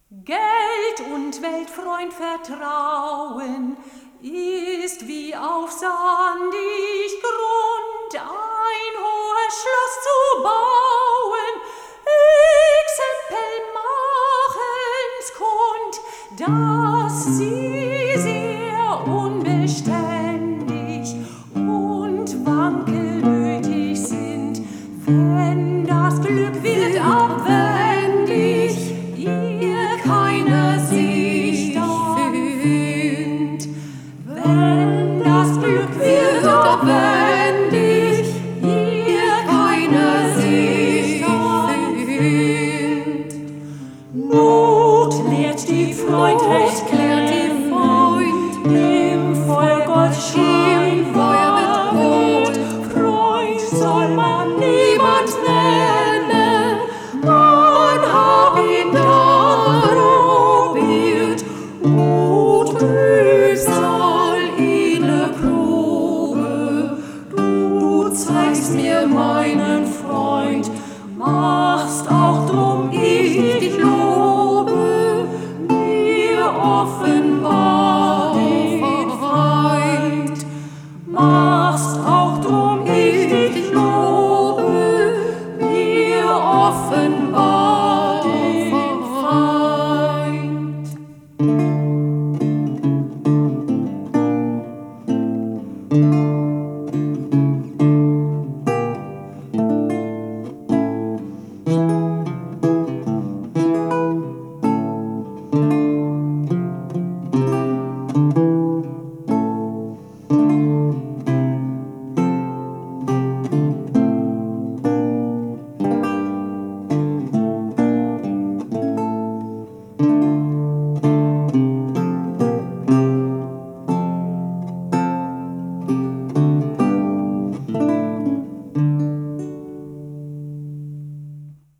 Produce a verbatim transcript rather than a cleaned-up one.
Geld und Weltfreund Vertrauen ist wie auf sandig Grund ein hohes Schloss zu bauen. Exempel machen's kund, dass sie sehr unbeständig und wankelmütig sind, wenn das Glück wird abwendig, ihr keiner sich dann findet. Wenn das Glück wird abwendig, ihr keiner sich dann findet. Not lehrt die Freund, recht klärt die Freund,